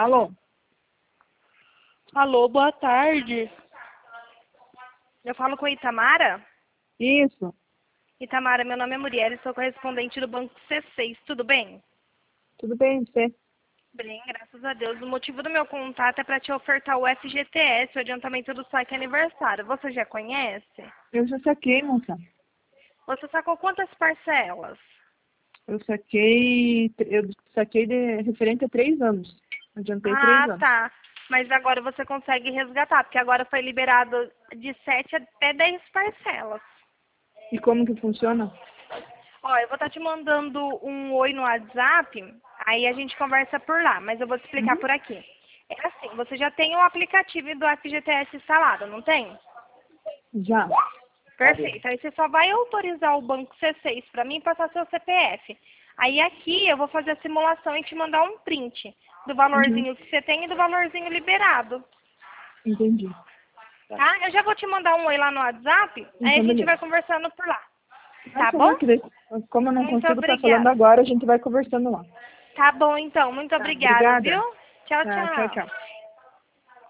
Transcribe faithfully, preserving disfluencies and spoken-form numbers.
Alô? Alô, boa tarde. Eu falo com Itamara? Isso. Itamara, meu nome é Muriel, sou correspondente do Banco C seis, tudo bem? Tudo bem, você? Bem, graças a Deus. O motivo do meu contato é para te ofertar o F G T S, o adiantamento do saque aniversário. Você já conhece? Eu já saquei, moça. Você sacou quantas parcelas? Eu saquei, eu saquei de referente a três anos. Adiantei três Ah, anos. tá. Mas agora você consegue resgatar, porque agora foi liberado de sete até dez parcelas. E como que funciona? Ó, eu vou estar te mandando um oi no WhatsApp, aí a gente conversa por lá, mas eu vou te explicar Uhum. por aqui. É assim, você já tem o aplicativo do F G T S instalado, não tem? Já. Perfeito. Aí você só vai autorizar o banco C seis para mim e passar seu C P F. Aí aqui eu vou fazer a simulação e te mandar um print do Uhum. valorzinho que você tem e do valorzinho liberado. Entendi. Tá? Eu já vou te mandar um oi lá no WhatsApp, aí a Então, gente beleza. vai conversando por lá. Por Tá bom? favor, que daí, como eu não Muito consigo estar falando obrigada. agora, a gente vai conversando lá. Tá bom, então. Muito Tá, obrigada, viu? obrigada. Tchau, Tá, tchau, tchau. tchau.